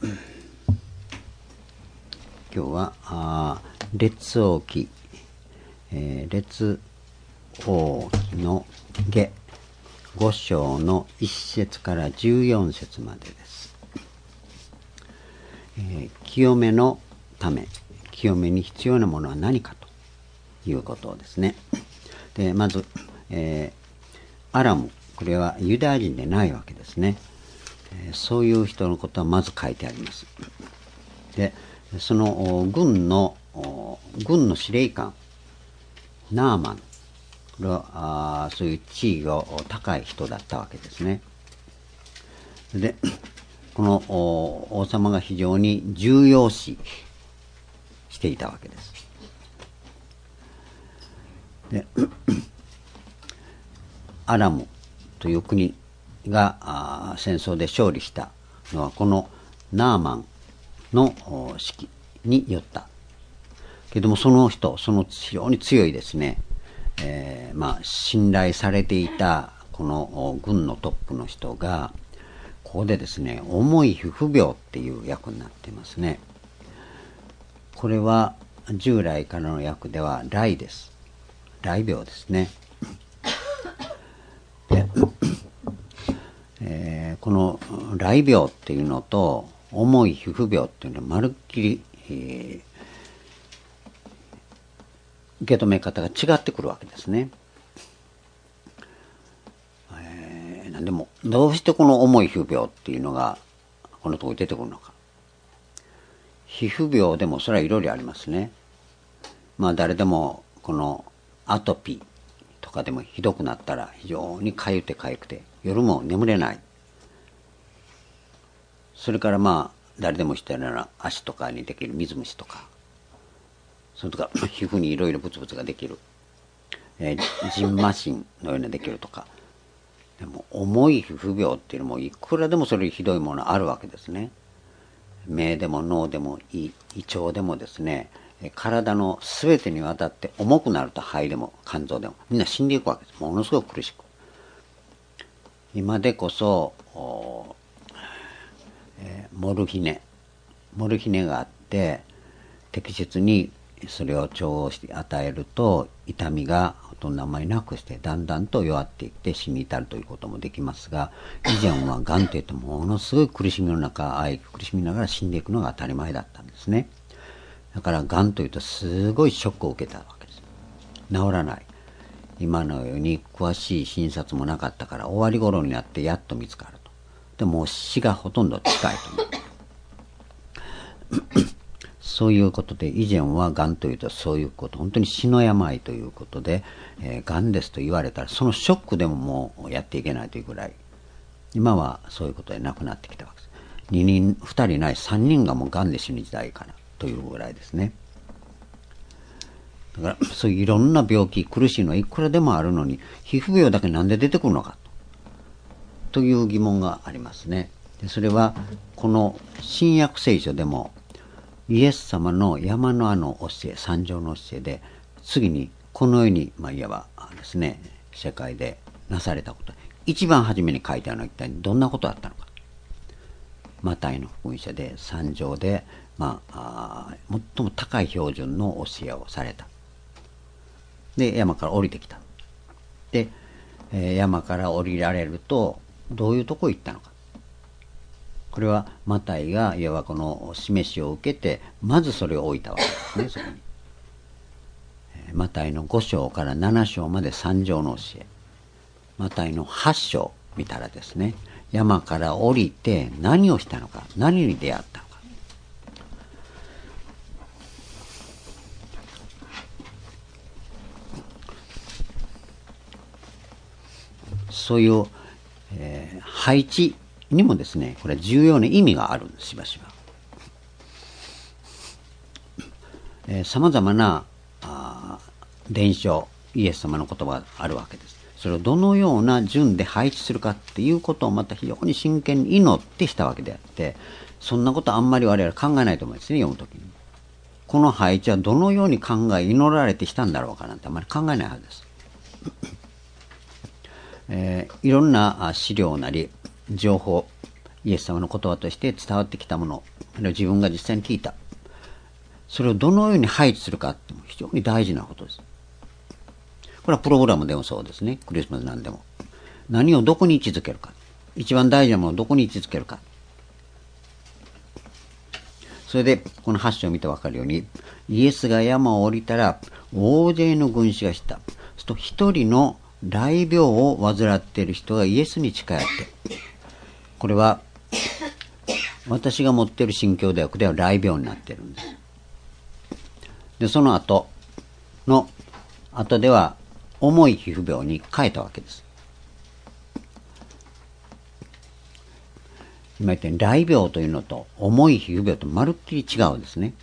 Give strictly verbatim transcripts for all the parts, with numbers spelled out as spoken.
今日はあ列王記、えー、列王記の下ご章のいっ節からじゅうよん節までです。えー、清めのため、清めに必要なものは何かということですね。でまず、えー、アラム、これはユダヤ人でないわけですね。えー、そういう人のことはまず書いてあります。でその軍の軍の司令官ナーマン、これはあそういう地位が高い人だったわけですね。でこの王様が非常に重要視していたわけです。でアラムという国が戦争で勝利したのはこのナーマンの指揮によったけども、その人、その非常に強いですね、えー、まあ信頼されていたこの軍のトップの人がここでですね、重い皮膚病っていう訳になっていますね。これは従来からの訳では雷です。雷病ですね。で、えー、この雷病っていうのと重い皮膚病っていうのはまるっきり、えー、受け止め方が違ってくるわけですね。えー、なんでもどうしてこの重い皮膚病っていうのがこのところに出てくるのか。皮膚病でもそれはいろいろありますね。まあ誰でもこのアトピーとかでもひどくなったら非常にかゆくてかゆくて夜も眠れない。それからまあ誰でも知ってるような足とかにできる水虫とか、それとか皮膚にいろいろブツブツができる、えー、ジンマシンのようなできるとか。でも重い皮膚病っていうのもいくらでもそれひどいものあるわけですね。目でも脳でも胃腸でもですね、体のすべてにわたって重くなると肺でも肝臓でもみんな死んでいくわけです。ものすごく苦しく。今でこそえー、モルヒネモルヒネがあって適切にそれを調合して与えると痛みがほとんどあまりなくしてだんだんと弱っていって死に至るということもできますが、以前はがんというとものすごい苦しみの中あい苦しみながら死んでいくのが当たり前だったんですね。だからがんというとすごいショックを受けたわけです。治らない。今のように詳しい診察もなかったから終わり頃になってやっと見つかると。でも死がほとんど近いというそういうことで、以前はがんというとそういうこと、本当に死の病ということで、えー、がんですと言われたらそのショックでももうやっていけないというぐらい、今はそういうことで亡くなってきたわけです。ににんふたりないさんにんがもうがんで死ぬ時代かなというぐらいですね。だからそういういろんな病気苦しいのはいくらでもあるのに皮膚病だけなんで出てくるのかと、という疑問がありますね。でそれはこの新約聖書でもイエス様の山のあの教え、三条の教えで次にこのように、まあ、いわばですね、世界でなされたこと、一番初めに書いてあるのは一体どんなことだったのか。マタイの福音書で三条で、まあ、あ最も高い標準の教えをされた。で山から降りてきた。で、えー、山から降りられるとどういうとこ行ったのか。これはマタイがいわばこの示しを受けてまずそれを置いたわけですね。そこにマタイのご章からなな章まで三条の教え、マタイのはち章見たらですね、山から降りて何をしたのか、何に出会ったのか。そういう、えー、配置にもですね、これ重要な意味があるんです。しばしばさまざまな伝承、イエス様の言葉があるわけです。それをどのような順で配置するかっていうことをまた非常に真剣に祈ってしたわけであって、そんなことあんまり我々考えないと思うんですね。読むときにこの配置はどのように考え祈られてしたんだろうかなんてあんまり考えないはずです。えー、いろんな資料なり情報イエス様の言葉として伝わってきたもの、あるいは自分が実際に聞いた、それをどのように配置するかって非常に大事なことです。これはプログラムでもそうですね。クリスマスなんでも。何をどこに位置づけるか。一番大事なものをどこに位置づけるか。それで、このはち章を見てわかるように、イエスが山を降りたら、大勢の軍師がした。そうすると、一人の雷病を患っている人がイエスに近寄って、これは、私が持っている新教大学では雷病になっているんです。で、その後の、後では、重い皮膚病に変えたわけです。今言ったように雷病というのと重い皮膚病とまるっきり違うですね。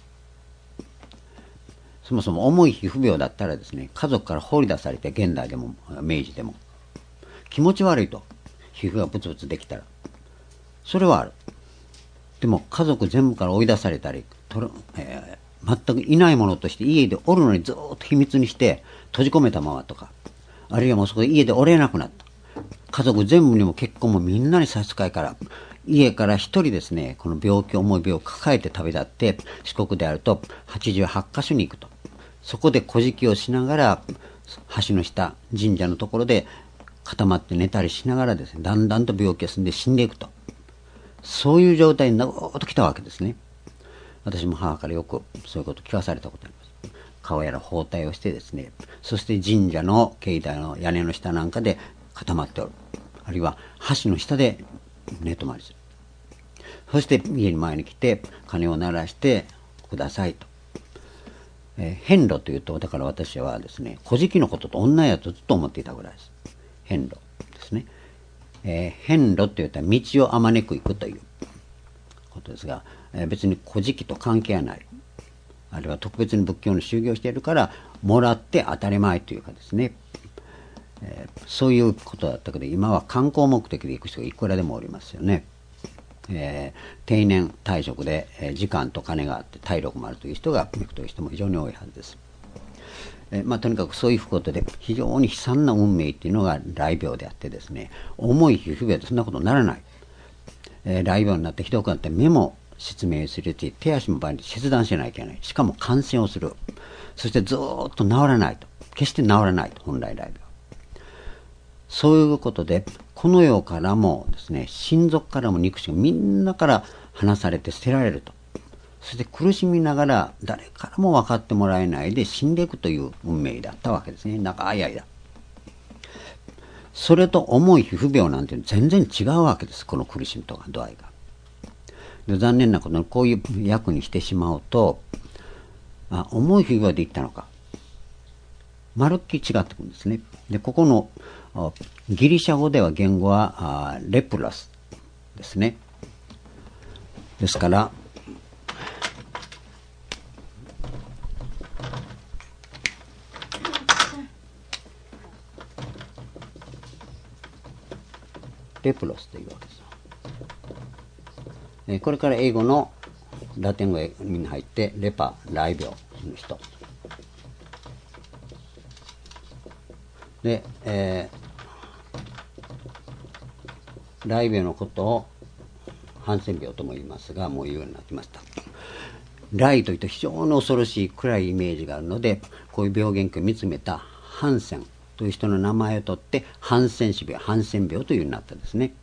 そもそも重い皮膚病だったらですね、家族から放り出されて、現代でも明治でも気持ち悪いと、皮膚がブツブツできたらそれはある。でも家族全部から追い出されたりとる、えー、全くいないものとして家でおるのにずっと秘密にして閉じ込めたままとか、あるいはもうそこで家でおれなくなった家族全部にも結婚もみんなに差し支えから家から一人ですね、この病気、重い病を抱えて旅立って、四国であるとはちじゅうはちカ所に行くと。そこで小敷をしながら、橋の下、神社のところで固まって寝たりしながらですね、だんだんと病気が進んで死んでいくと。そういう状態に長く来たわけですね。私も母からよくそういうことを聞かされたことあります。顔やら包帯をしてですね、そして神社の境内の屋根の下なんかで固まっておる。あるいは橋の下で寝泊まりする。そして家に前に来て鐘を鳴らしてくださいと。えー、遍路というと、だから私はですね、古事記のことと同じやとずっと思っていたぐらいです。遍路ですね。えー、遍路というと道をあまねく行くということですが、えー、別に古事記と関係はない。あるいは特別に仏教の修行しているからもらって当たり前というかですね、えー、そういうことだったけど、今は観光目的で行く人がいくらでもおりますよね。えー、定年退職で、えー、時間と金があって体力もあるという人が行くという人も非常に多いはずです。えーまあ、とにかくそういうことで非常に悲惨な運命というのが雷病であってですね、重い皮膚病でそんなことにならない。えー、雷病になってひどくなって目も失明するし、手足も場合に切断しなきゃいけない。しかも感染をする。そしてずーっと治らないと。決して治らないと、本来雷病。そういうことで、この世からもですね、親族からも肉親みんなから離されて捨てられると。そして苦しみながら誰からも分かってもらえないで死んでいくという運命だったわけですね。長い間。それと重い皮膚病なんて全然違うわけです。この苦しみとか度合いが。で、残念なことにこういう役にしてしまうと、あ、重い皮膚病でいったのか。まるっきり違ってくるんですね。で、ここのギリシャ語では言語はレプラスですね。ですからレプロスというわけです。これから英語のラテン語に入ってレパ、雷病の人で、えー、雷病のことをハンセン病とも言いますが、もう言うようになってました。雷というと非常に恐ろしい暗いイメージがあるので、こういう病原菌を見つめたハンセンという人の名前を取ってハンセン氏病、ハンセン病というようになったんですね。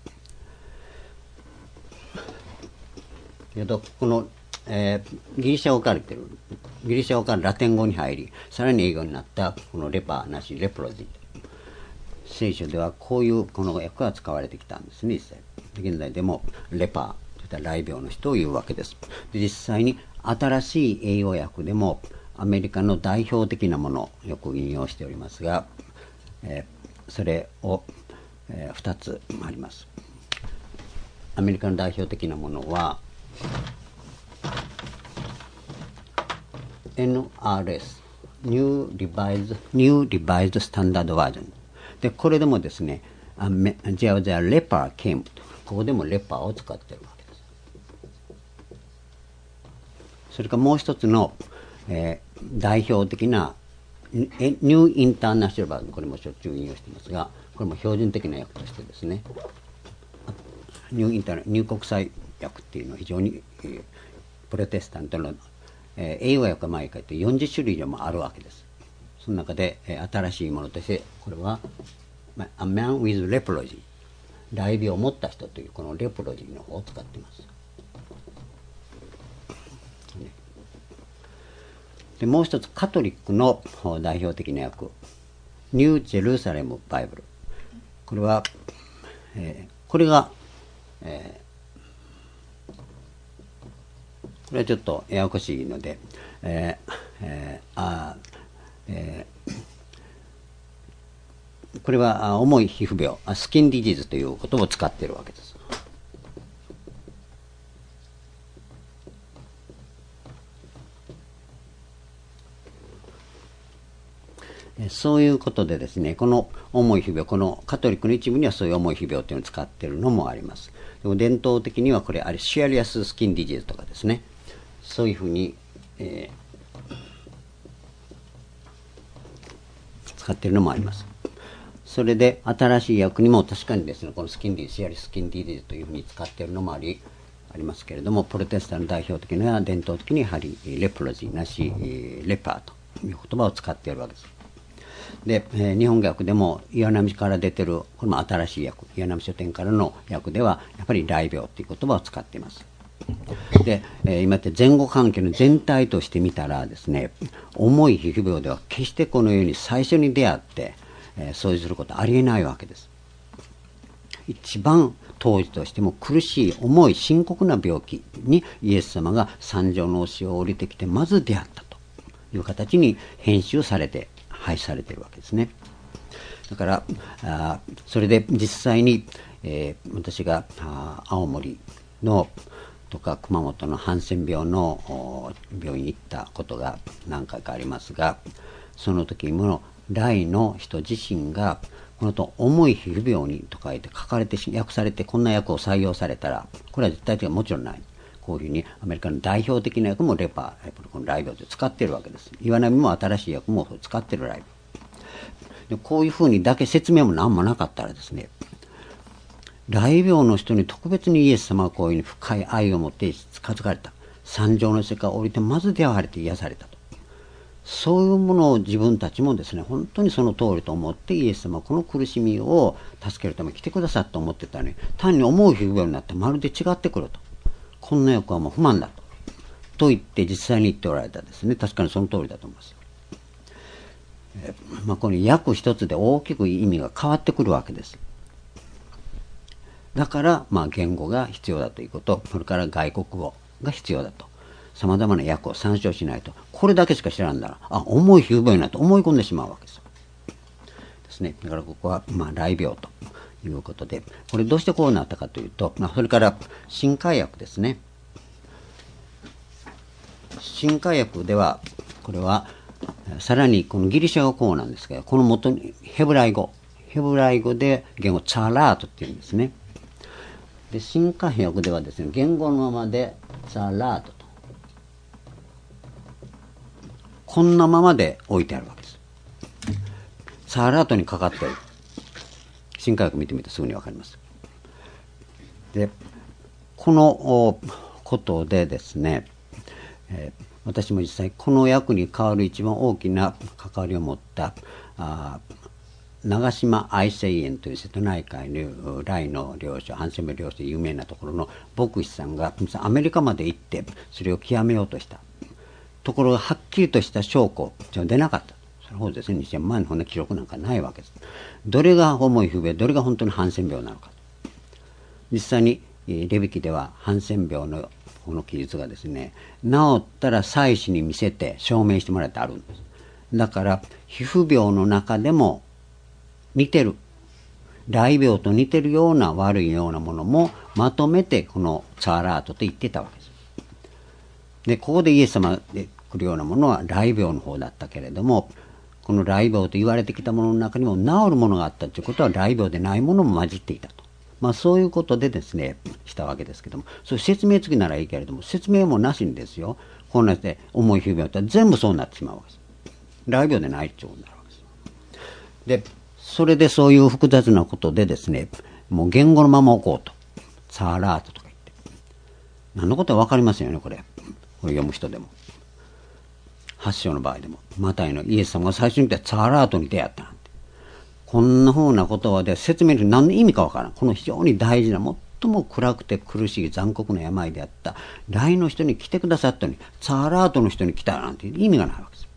この、えー、ギリシャ語から来てる、ギリシャ語からラテン語に入り、さらに英語になったこのレパーなしレプロジー、聖書ではこういうこの訳が使われてきたんですね。実際現在でもレパーといった雷病の人を言うわけです。で、実際に新しい英語訳でもアメリカの代表的なものをよく引用しておりますが、えー、それを、えー、ふたつあります。アメリカの代表的なものは エヌアールエス New Revised, New Revised Standard Version で、これでもですね、じゃあじゃあレパー came ここでもレパーを使っているわけです。それからもう一つの、えー、代表的なニューインターナショナルバージョン、これもしょっちゅう引用していますが、これも標準的な訳としてですね、 ニューインターニュー国際訳っていうのは非常に、えー、プロテスタントの、えー、英語訳が毎回ってよんじゅっしゅるい以上もあるわけです。その中で、えー、新しいものとしてこれは、まあ、A man with leprosy、 雷病を持った人というこのレプロジーの方を使っています。でもう一つカトリックの代表的な訳、ニュージェルサレムバイブル、これは、えー、これが、えー、これはちょっとややこしいので、えーえーあえー、これは重い皮膚病、スキンディジーズということを使っているわけです。そういうことでですね、この重い皮膚病、このカトリックの一部にはそういう重い皮膚病というのを使っているのもあります。でも伝統的にはこれあれシアリアススキンディジーズとかですね、そういうふうに、えー、使っているのもあります。それで新しい訳にも確かにですね、このスキンディシアリアススキンディジーズというふうに使っているのもありありますけれども、プロテスタントの代表的な伝統的にやはりレプロジーなしレパーという言葉を使っているわけです。で、えー、日本語訳でも岩波から出てるこれも新しい訳、岩波書店からの訳ではやっぱり雷病という言葉を使っています。で、えー、今って前後関係の全体として見たらですね、重い皮膚病では決してこのように最初に出会って、えー、掃除することありえないわけです。一番当時としても苦しい重い深刻な病気にイエス様が三条の教を降りてきてまず出会ったという形に編集されて廃止されているわけですね。だからあそれで実際に、えー、私が青森のとか熊本のハンセン病の病院に行ったことが何回かありますが、その時も雷の人自身がこのと重い皮膚病にと書いて書かれて訳されてこんな訳を採用されたらこれは絶対的にはもちろんない。こういうふうにアメリカの代表的な訳もレパー、この雷病で使っているわけです。岩波も新しい訳も使っている雷病で、こういうふうにだけ説明も何もなかったらですね、雷病の人に特別にイエス様はこういうふうに深い愛を持って近づかれた、三条の世界を降りてまず出会われて癒されたと、そういうものを自分たちもですね本当にその通りと思ってイエス様はこの苦しみを助けるために来てくださったと思ってたらね、単に重い皮膚病になってまるで違ってくると、こんな欲はもう不満だとと言って実際に言っておられたですね。確かにその通りだと思います。えーまあ、この訳一つで大きく意味が変わってくるわけです。だからまあ言語が必要だということ、それから外国語が必要だと、さまざまな訳を参照しないと、これだけしか知らんだらあ重い皮膚病になって思い込んでしまうわけですですね。だからここはまあ雷病ということで、これどうしてこうなったかというと、まあ、それから新海訳ですね。新海訳ではこれはさらにこのギリシャ語こうなんですけど、この元にヘブライ語ヘブライ語で言語チャラートっていうんですね。で新海訳ではですね、言語のままでチャラートとこんなままで置いてあるわけです。チャラートにかかっている。新海訳見てみてすぐにわかります。でこのことでですね、えー、私も実際この訳に代わる一番大きな関わりを持ったあ長島愛生園という瀬戸内海の雷の領所、ハンセン病領所で有名なところの牧師さんがアメリカまで行ってそれを極めようとしたところがはっきりとした証拠が出なかった。それほどですね、にせんまんのこんな記録なんかないわけです。どれが重い不病、どれが本当にハンセン病なのか。実際にレビ記ではハンセン病のこの記述がですね、治ったら祭司に見せて証明してもらってあるんです。だから皮膚病の中でも似てる、雷病と似てるような悪いようなものもまとめてこのチャーラートと言ってたわけです。でここでイエス様で来るようなものは雷病の方だったけれども、この雷病と言われてきたものの中にも治るものがあったということは雷病でないものも混じっていたと、まあ、そういうことでですねしたわけですけども、そういう説明付きならいいけれども説明もなしにですよ、こんなして重い皮膚病って全部そうなってしまうわけです。雷病でないってことになるわけです。でそれでそういう複雑なことでですね、もう言語のまま置こうと、 ツァーラートとか言って。何のことは分かりますよね、これ。これ読む人でも。発祥の場合でも。マタイのイエス様が最初に言ったツァーラートに出会ったなんて。こんな風な言葉で説明する何の意味か分からん。この非常に大事な、最も暗くて苦しい残酷な病であった来の人に来てくださったのに、ツァーラートの人に来たなんて意味がないわけです。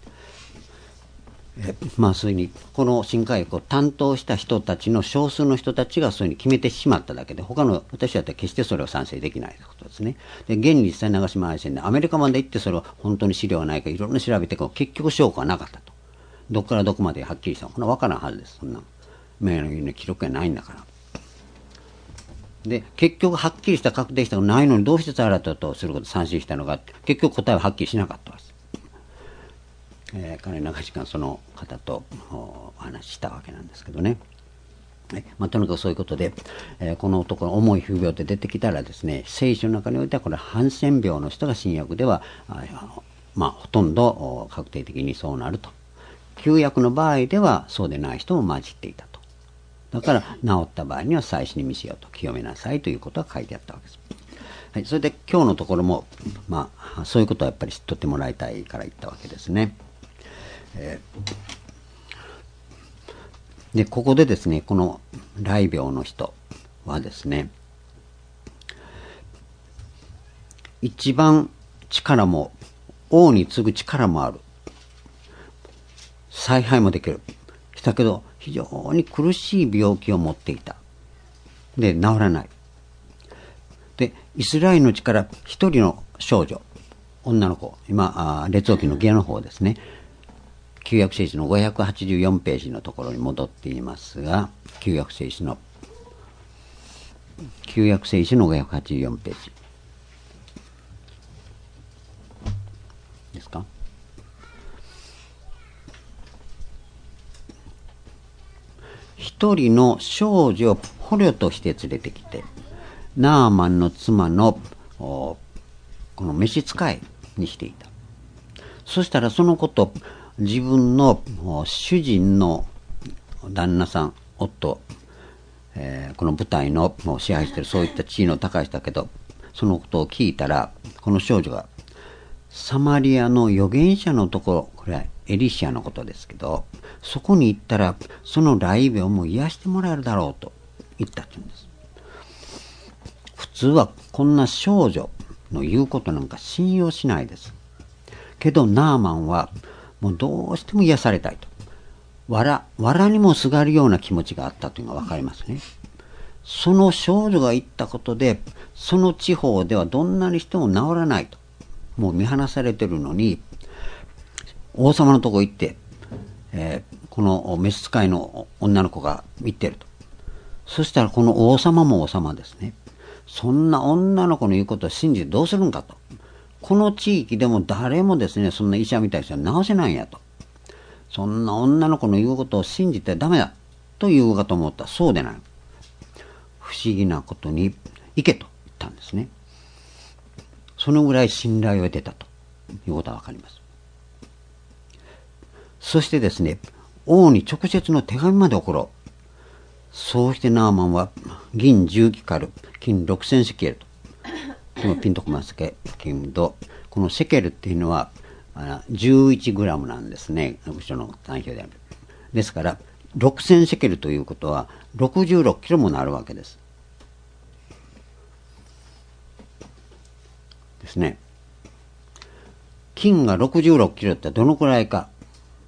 えまあそういうふうにこの新科学を担当した人たちの少数の人たちがそういうふうに決めてしまっただけで、他の私だったら決してそれを賛成できないということですね。で現に実際長島愛線でアメリカまで行ってそれを本当に資料がないかいろいろ調べて結局証拠はなかったと。どこからどこまではっきりしたのか分からんはずです。そんな名誉の記録がないんだから。で結局はっきりした確定したのがないのにどうしてツァーラートとすることを賛成したのか、結局答えははっきりしなかったわけです。えー、彼長時間その方とお話ししたわけなんですけどね。はい、まあ、とにかくそういうことで、えー、この男の重い風病って出てきたらですね、聖書の中においてはこれハンセン病の人が新約ではあ、まあ、ほとんど確定的にそうなると。旧約の場合ではそうでない人も混じっていたと。だから治った場合には祭司に見せようと、清めなさいということが書いてあったわけです。はい、それで今日のところも、まあ、そういうことはやっぱり知っとってもらいたいから言ったわけですね。えー、でここでですね、この癩病の人はですね、一番力も王に次ぐ力もある、采配もできる、したけど非常に苦しい病気を持っていた。で治らない。でイスラエルのうちから一人の少女、女の子、今あ列王記の下の方ですね、旧約聖書のごひゃくはちじゅうよんページのところに戻っていますが、旧約聖書の旧約聖書のごひゃくはちじゅうよんページですか。一人の少女を捕虜として連れてきて、ナーマンの妻のこの召使いにしていた。そしたらそのこと、自分の主人の旦那さん、夫、えー、この部隊の支配しているそういった地位の高い人だけど、そのことを聞いたら、この少女がサマリアの預言者のところ、これはエリシアのことですけど、そこに行ったらその癩病も癒してもらえるだろうと言ったって言うんです。普通はこんな少女の言うことなんか信用しないですけど、ナーマンはもうどうしても癒されたいと、わらわらにもすがるような気持ちがあったというのが分かりますね。その少女が言ったことで、その地方ではどんなにしても治らないと、もう見放されてるのに王様のとこ行って、えー、この召使いの女の子が言ってると。そしたらこの王様も王様ですね、そんな女の子の言うことを信じてどうするんかと。この地域でも誰もですね、そんな医者みたいな人は治せないんやと。そんな女の子の言うことを信じてダメだと言うかと思ったらそうでない。不思議なことに行けと言ったんですね。そのぐらい信頼を得てたということはわかります。そしてですね、王に直接の手紙まで送ろう。そうしてナーマンは銀じゅうキカル、金ろくせんシェケルと、今ピンとこますけど、このシェケルっていうのはじゅういちグラムなんですね、後ろの単位表である。ですからろくせんシェケルということはろくじゅうろっキロもなるわけです。ですね。金がろくじゅうろっキロってどのくらいか、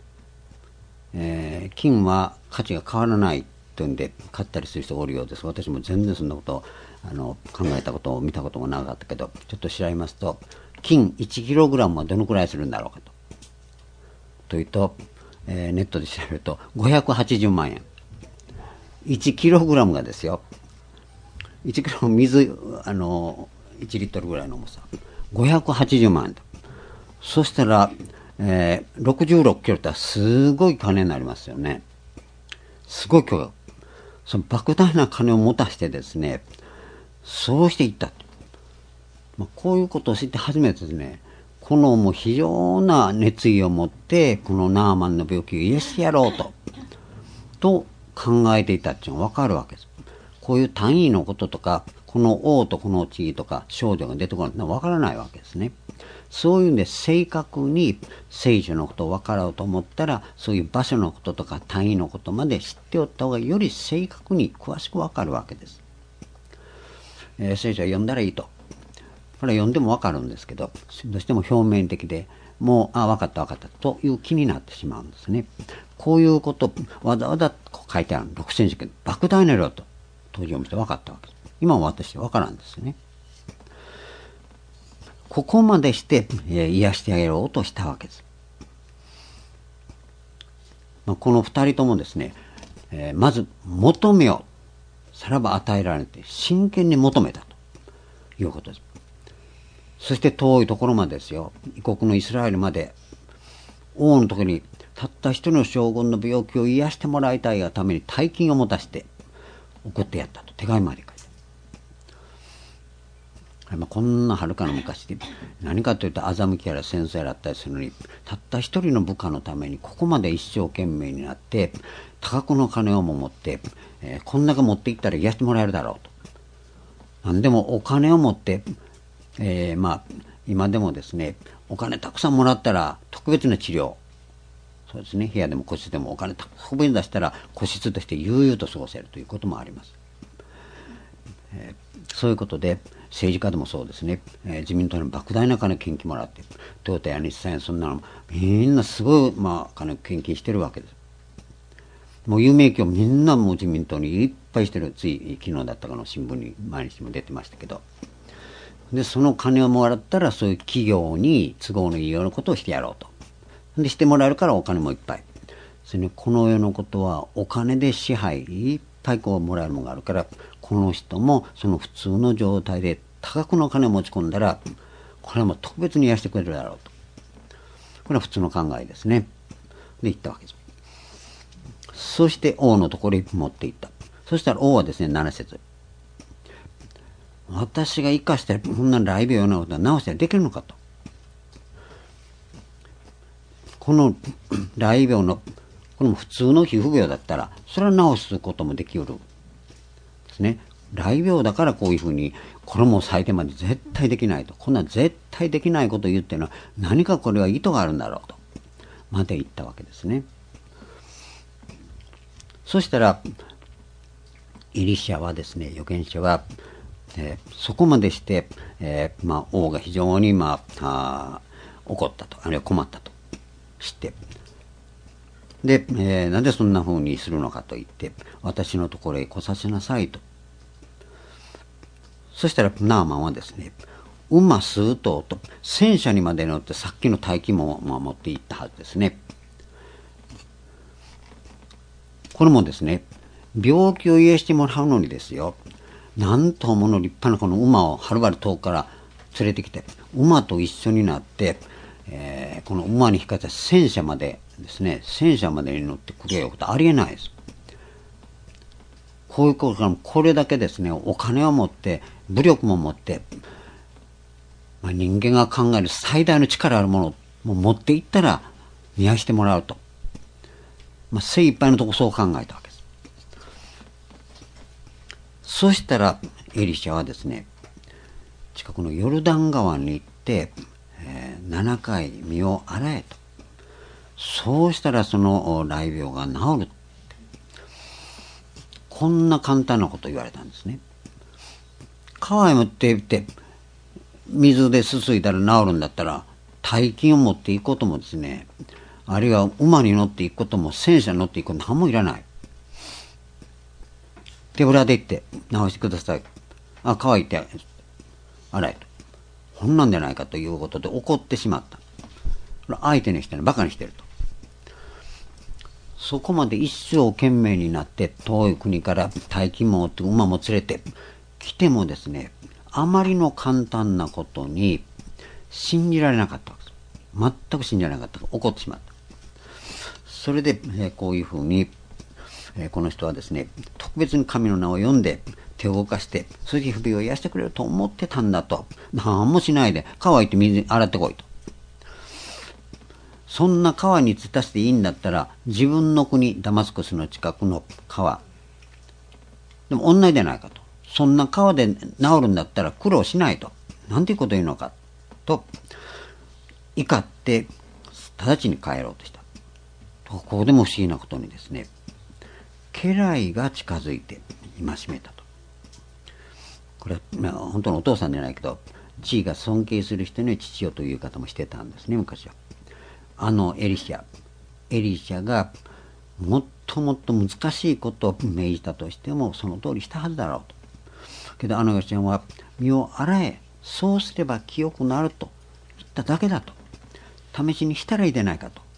えー、金は価値が変わらないというんで買ったりする人がおるようです。私も全然そんなことをあの考えたことを見たこともなかったけど、ちょっと調べますと、金いちキログラムはどのくらいするんだろうかと。というと、えー、ネットで調べるとごひゃくはちじゅうまんえん。いちキログラムがですよ、いちキロ水あのいちリットルぐらいの重さ、ごひゃくはちじゅうまんえんと。そしたら、えー、ろくじゅうろっキロってすごい金になりますよね。すごい巨額。その莫大な金を持たしてですね、そうしていったと。まあ、こういうことを知って初めてですね、このもう非常な熱意を持ってこのナーマンの病気を癒してやろうとと考えていたっていうのが分かるわけです。 こういう単位のこととか、この王とこの地位とか少女が出てこないのはわからないわけですね。そういうんで正確に聖書のことを分かろうと思ったら、そういう場所のこととか単位のことまで知っておった方がより正確に詳しく分かるわけです。えー、聖書を読んだらいいと。これは読んでも分かるんですけど、どうしても表面的で、もう、あ、分かった分かったという気になってしまうんですね。こういうこと、わざわざこう書いてある六千式、莫大な量と当時読む人分かったわけです。今も私は分からんですね。ここまでして、えー、癒してあげようとしたわけです。まあ、この二人ともですね、えー、まず求めよう。さらば与えられて真剣に求めたということです。そして遠いところまでですよ。異国のイスラエルまで、王のところにたった一人の将軍の病気を癒してもらいたいがために大金を持たせて送ってやったと手紙まで書いて。まあ、こんなはるかの昔で何かというと欺きやら戦争やらったりするのに、たった一人の部下のためにここまで一生懸命になって多額の金をも持って、えー、こんだけ持っていったら癒してもらえるだろうと。なんでもお金を持って、えー、まあ今でもですね、お金たくさんもらったら特別な治療、そうですね、部屋でも個室でもお金特別に出したら個室として悠々と過ごせるということもあります。えー、そういうことで政治家でもそうですね、えー、自民党に莫大な金献金もらって、トヨタや日産やそんなのみんなすごい、まあ、金献金してるわけです。もう有名企業みんなもう自民党にいっぱいしてる。つい昨日だったかの新聞に毎日も出てましたけど、でその金をもらったらそういう企業に都合のいいようなことをしてやろうと。でしてもらえるからお金もいっぱい。それ、ね、この世のことはお金で支配いっぱいこうもらえるものがあるから、この人もその普通の状態で多額の金を持ち込んだら、これはもう特別に癒してくれるだろうと。これは普通の考えですね。で言ったわけです。そして王のところに持っていった。そしたら王はですね、なな節、私が生かしてこんな雷病のようなことは治したらできるのかと。この雷病のこの普通の皮膚病だったらそれは治すこともできるですね。雷病だからこういうふうにこれも最低まで絶対できないと、こんな絶対できないことを言ってるのは何かこれは意図があるんだろうとまで言ったわけですね。そしたらエリシャはですね、預言者は、えー、そこまでして、えーまあ、王が非常に、まあ、あ怒ったと、あるいは困ったと知って、で、えー、なんでそんな風にするのかと言って、私のところへ来させなさいと。そしたらナーマンはですね、馬数頭と戦車にまで乗ってさっきの大金も持っていったはずですね。これもですね、病気を癒してもらうのにですよ、なんともの立派なこの馬をはるばる遠くから連れてきて、馬と一緒になって、えー、この馬に引かれた戦車までですね、戦車までに乗ってくれよとありえないです。こういうことからこれだけですね、お金を持って武力も持って、まあ、人間が考える最大の力あるものを持っていったら癒してもらうと、まあ、精一杯のとこそう考えたわけです。そしたらエリシャはですね、近くのヨルダン川に行って、えー、ななかい身を洗えと。そうしたらその雷病が治る。こんな簡単なことを言われたんですね。川へ持って行って水ですすいだら治るんだったら、大金を持っていくこともですね、あるいは馬に乗っていくことも戦車に乗っていくことも何もいらない。手ぶらで行って直してください。あ、川行って洗えと。こんなんじゃないかということで怒ってしまった。相手の人にバカにしてると。そこまで一生懸命になって遠い国から大金も持って馬も連れて来てもですね、あまりの簡単なことに信じられなかったわけです。全く信じられなかった。怒ってしまった。それで、えー、こういうふうに、えー、この人はですね、特別に神の名を読んで手を動かしてそれで皮膚病を癒してくれると思ってたんだと。何もしないで川行って水洗ってこいと。そんな川に浸していいんだったら自分の国ダマスコスの近くの川でも同じでないかと。そんな川で治るんだったら苦労しないと。なんていうこと言うのかと、怒って直ちに帰ろうとした。ここでも不思議なことにですね、家来が近づいて戒めたと。これは、まあ、本当のお父さんじゃないけど、地位が尊敬する人に父よという言い方もしてたんですね、昔は。あのエリシャ、エリシャがもっともっと難しいことを命じたとしても、その通りしたはずだろうと。けどあのヨシアンは、身を洗え、そうすれば清くなると言っただけだと。試しにしたらいいでないかと。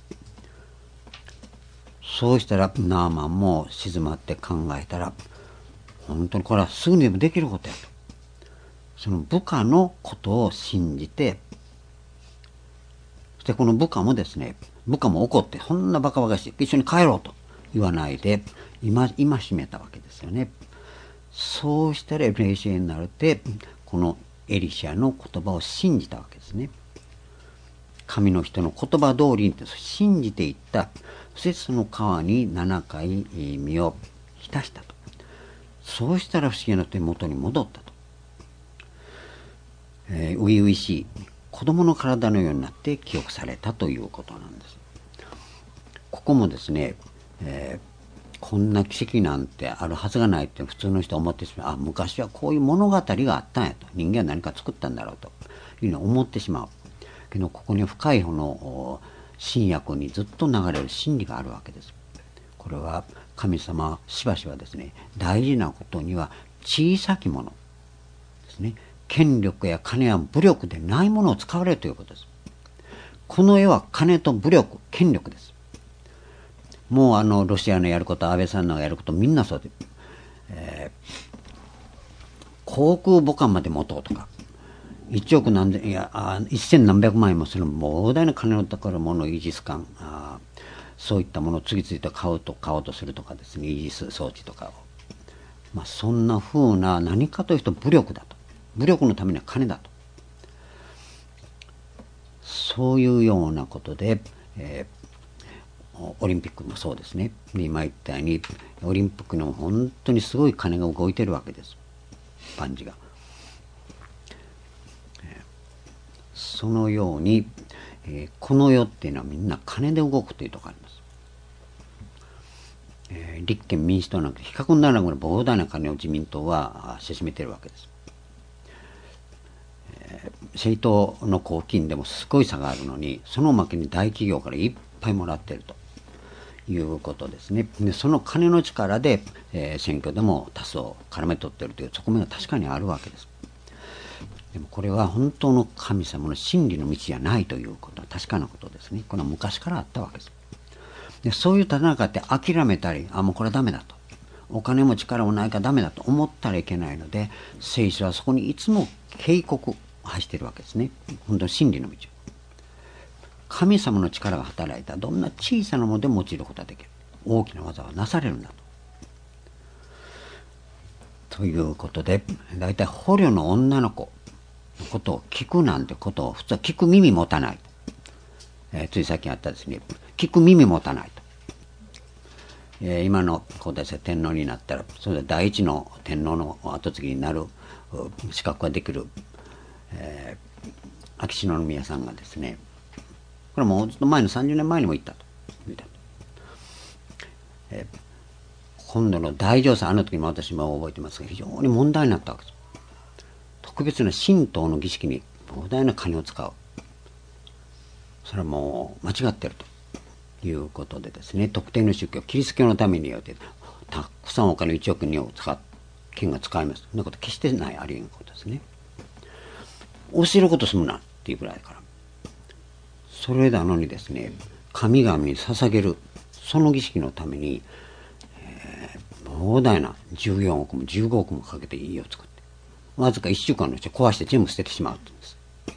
そうしたらナーマンも静まって考えたら、本当にこれはすぐにでもできることやと。その部下のことを信じて、そしてこの部下もですね、部下も怒って、そんなバカバカしい、一緒に帰ろうと言わないで、今、今しめたわけですよね。そうしたら冷静になれて、このエリシャの言葉を信じたわけですね。神の人の言葉通りに信じていった。そしてその川にななかい身を浸したと。そうしたら不思議な手元に戻ったと。えー、初々しい子供の体のようになって記憶されたということなんです。ここもですね、えー、こんな奇跡なんてあるはずがないって普通の人は思ってしまう。あ、昔はこういう物語があったんやと。人間は何か作ったんだろうというのを思ってしまう。けどここに深い方の新約にずっと流れる真理があるわけです。これは神様はしばしばですね、大事なことには小さきものですね、権力や金や武力でないものを使われるということです。この世は金と武力、権力です。もうあのロシアのやること、安倍さんのやること、みんなそうで、えー、航空母艦まで持とうとか、一億何千、いや、一千何百万円もする膨大な金のかかるものをイージス艦、あそういったものを次々と買うと買おうとするとかですね、イージス装置とかを。まあ、そんな風な何かというと武力だと。武力のためには金だと。そういうようなことで、えー、オリンピックもそうですね。今言ったように、オリンピックにも本当にすごい金が動いてるわけです。パンチが。そのように、えー、この世っていうのはみんな金で動くというところがあります。えー、立憲民主党なんか比較にならないぐらい膨大な金を自民党はせしめているわけです。えー、政党の公金でもすごい差があるのに、そのおまけに大企業からいっぱいもらっているということですね。でその金の力で、えー、選挙でも多数を絡め取っているという側面が確かにあるわけです。でもこれは本当の神様の真理の道じゃないということは確かなことですね。これは昔からあったわけです。でそういう戦いって諦めたり、あ、もうこれはダメだと。お金も力もないからダメだと思ったらいけないので、聖書はそこにいつも警告を発しているわけですね。本当に真理の道。神様の力が働いたどんな小さなものでも用いることができる。大きな技はなされるんだと。ということで、だいたい捕虜の女の子のことを聞くなんてことを普通は聞く耳持たない。えー、ついさっきあったですね、聞く耳持たないと。えー、今の皇太子が天皇になったら、それで第一の天皇の後継ぎになる資格ができる、えー、秋篠宮さんがですね、これもうずっと前のさんじゅうねんまえにも言ったと。言ったとえー、今度の大乗祭、あの時も私も覚えてますが、非常に問題になったわけです。特別な神道の儀式に膨大な金を使う。それはもう間違っているということでですね、特定の宗教、キリスト教のためによってたくさんお金いちおくにを使っ金が使います。そんなこと決してないありえんことですね。教えることするなっていうぐらいだから。それなのにですね、神々に捧げるその儀式のために、えー、膨大なじゅうよんおくもじゅうごおくもかけて家を作って、わずかいっしゅうかんのうち壊して全部捨ててしまうって言うんです。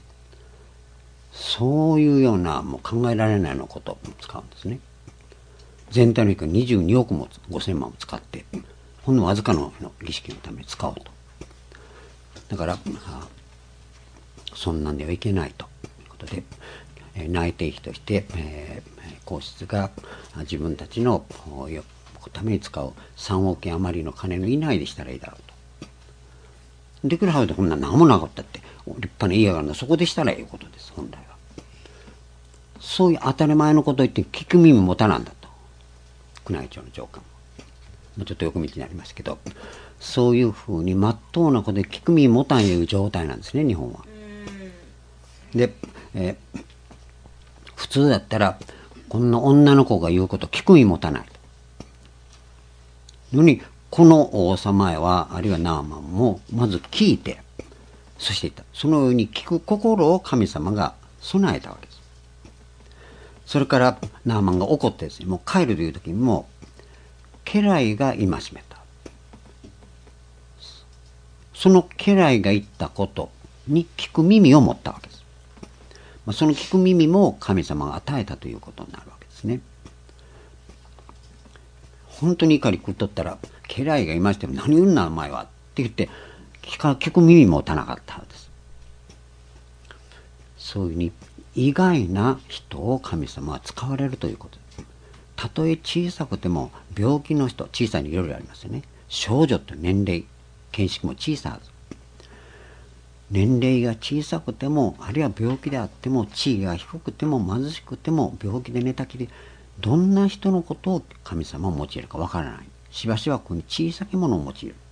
そういうようなもう考えられないようなことを使うんですね。全体の費にじゅうにおくもごせんまんも使って、ほんのわずかの儀式のために使おうと。だから、そんなんではいけないということで、内定費として、えー、皇室が自分たちのくために使うさんおくえん余りの金の以内でしたらいいだろうと。できるはずでこんな何もなかったって立派な家があるんだ、そこでしたらいいことです、本来は。そういう当たり前のことを言って聞く耳持たなんだと、宮内庁の長官も。もうちょっと横道になりますけど、そういうふうに真っ当なことで聞く耳持たんいう状態なんですね、日本は。で、えー、普通だったらこんな女の子が言うこと聞く耳持たないのに、この王様へはあるいはナーマンもまず聞いて、そして言った。そのように聞く心を神様が備えたわけです。それからナーマンが怒ってですね、もう帰るという時にも家来が戒めた。その家来が言ったことに聞く耳を持ったわけです。まあ、その聞く耳も神様が与えたということになるわけですね。本当に怒り食っとったら、家来がいましても何言うんなお前はって言って聞か聞く耳も持たなかったわけです。そういうふうに意外な人を神様は使われるということです。たとえ小さくても病気の人、小さいにいろいろありますよね。少女と年齢、見識も小さいはず。年齢が小さくても、あるいは病気であっても、地位が低くても貧しくても、病気で寝たきり、どんな人のことを神様を用いるかわからない。しばしばこの小さきものを用いる。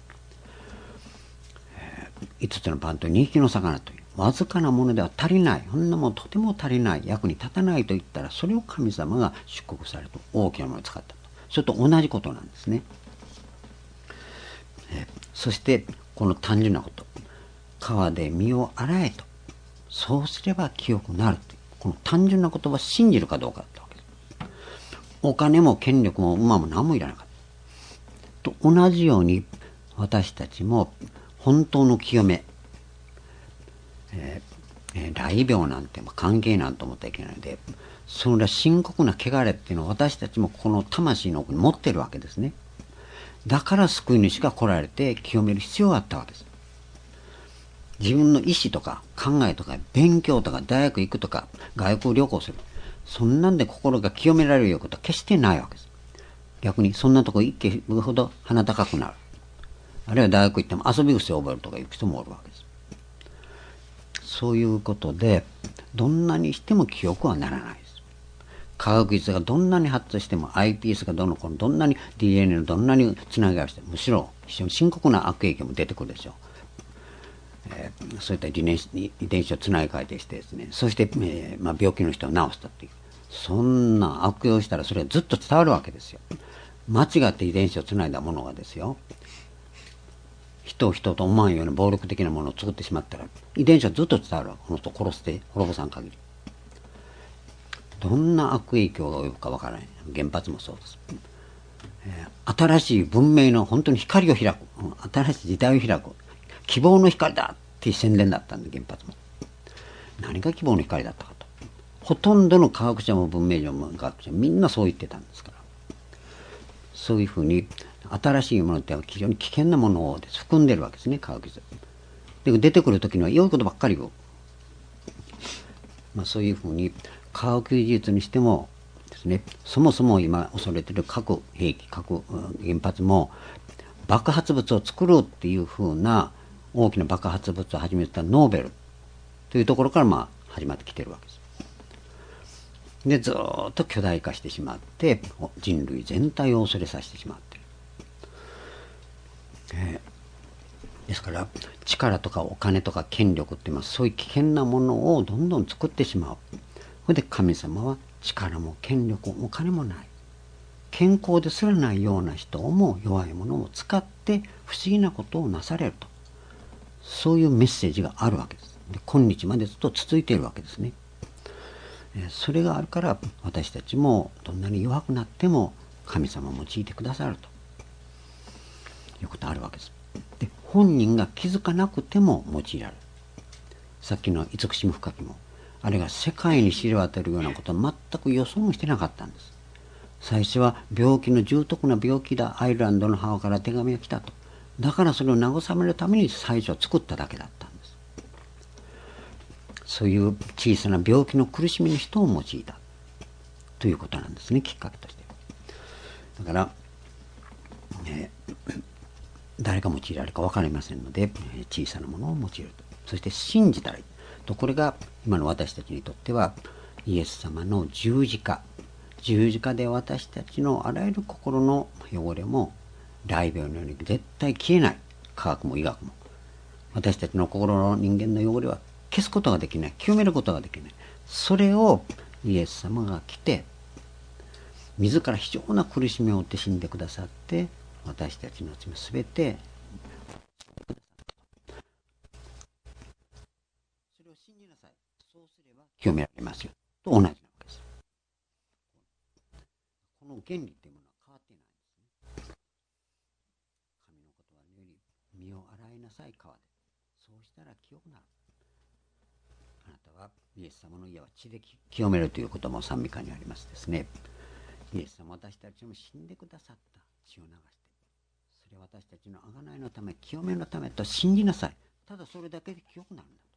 いつつのパンとにひきの魚というわずかなものでは足りない、そんなもんとても足りない、役に立たないと言ったら、それを神様が祝福されると、大きなものを使ったと。それと同じことなんですね。えそしてこの単純なこと、川で身を洗えと、そうすれば清くなるという、この単純な言葉を信じるかどうかだったわけです。お金も権力も馬も何もいらなかったと同じように、私たちも本当の清め、えーえー、雷病なんて関係なんと思ったらいけないので、それは深刻な汚れっていうのを私たちもこの魂の奥に持ってるわけですね。だから救い主が来られて清める必要があったわけです。自分の意思とか考えとか勉強とか大学行くとか外国旅行する、そんなんで心が清められるようなことは決してないわけです。逆にそんなとこ行けるほど鼻高くなる、あるいは大学行っても遊び癖を覚えるとかいう人もおるわけです。そういうことでどんなにしても記憶はならないです。科学技術がどんなに発達しても アイピーエス がどの子のどんなに ディーエヌエー のどんなにつながりをしても、むしろ非常に深刻な悪影響も出てくるでしょう。えー、そういった遺伝子遺伝子をつなぎ替えてしてですね、そして、えーまあ、病気の人を治したっていう、そんな悪用したらそれはずっと伝わるわけですよ。間違って遺伝子をつないだものがですよ、人を人と思わんような暴力的なものを作ってしまったら遺伝子はずっと伝わるわけ。この人を殺して滅ぼさん限り、どんな悪影響が及ぶかわからない。原発もそうです、えー、新しい文明の本当に光を開く、新しい時代を開く希望の光だっていう宣伝だったんで、原発も何が希望の光だったかと、ほとんどの科学者も文明人も科学者もみんなそう言ってたんですから。そういうふうに新しいものって非常に危険なものを含んでるわけですね、科学技術で。出てくるときには良いことばっかりを、まあ、そういうふうに科学技術にしてもですね、そもそも今恐れている核兵器、核原発も爆発物を作るっていうふうな大きな爆発物を始めたノーベルというところからまあ始まってきているわけです。でずっと巨大化してしまって人類全体を恐れさせてしまっている、えー、ですから力とかお金とか権力っていうのはそういう危険なものをどんどん作ってしまう。それで神様は力も権力もお金もない、健康ですらないような人も弱いものを使って不思議なことをなされると、そういうメッセージがあるわけです。で今日までずっと続いているわけですね。それがあるから私たちもどんなに弱くなっても神様を用いてくださるということがあるわけです。で本人が気づかなくても用いられる。さっきの慈しみ深きも、あれが世界に知れ渡るようなことは全く予想もしてなかったんです。最初は病気の重篤な病気だ、アイルランドの母から手紙が来たと、だからそれを慰めるために最初は作っただけだったんです。そういう小さな病気の苦しみの人を用いたということなんですね、きっかけとして。だからえー、誰が用いられるか分かりませんので、小さなものを用いると。そして信じたらいいと。これが今の私たちにとってはイエス様の十字架。十字架で私たちのあらゆる心の汚れも雷病のように絶対消えない。科学も医学も私たちの心の人間の汚れは消すことができない、清めることができない。それをイエス様が来て自ら非常な苦しみを負って死んでくださって、私たちの罪すべてそれを信じなさい。そうすれば清められますよと同じなわけです。この原理というものは変わっていないんですね。神の言葉のように身を洗いなさい川で、そうしたら清くなる。あなたはイエス様の家は血で清めるということも賛美歌にありますですね。イエス様は私たちも死んでくださった血を流して、それは私たちの贖いのため、清めのためと信じなさい。ただそれだけで清くなるんだと、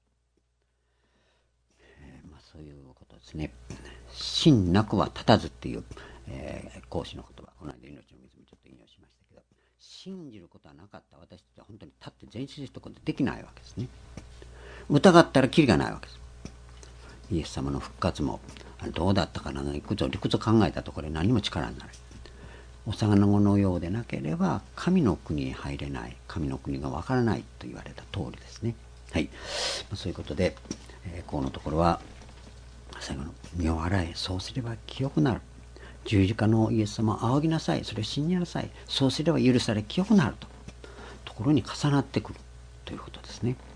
えーまあ、そういうことですね。信なくは立たずっていう、えー、孔子の言葉、この間命の水もちょっと引用しましたけど、信じることはなかった私たちは本当に立って前進することができないわけですね。疑ったらキリがないわけです。イエス様の復活もどうだったかな、いくつ理屈を考えたところで何も力になる。幼子のようでなければ神の国に入れない、神の国がわからないと言われた通りですね。はい、そういうことで、えー、このところは最後の身を洗え、そうすれば清くなる。十字架のイエス様を仰ぎなさい、それを信じなさい、そうすれば許され清くなるとところに重なってくるということですね。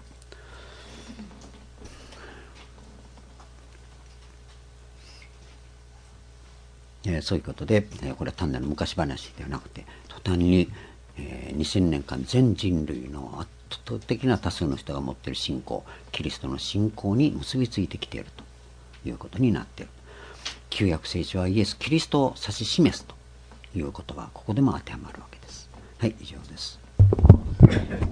えー、そういうことで、えー、これは単なる昔話ではなくて、途端に、えー、にせんねんかん全人類の圧倒的な多数の人が持っている信仰、キリストの信仰に結びついてきているということになっている。旧約聖書はイエス・キリストを指し示すということはここでも当てはまるわけです。はい、以上です。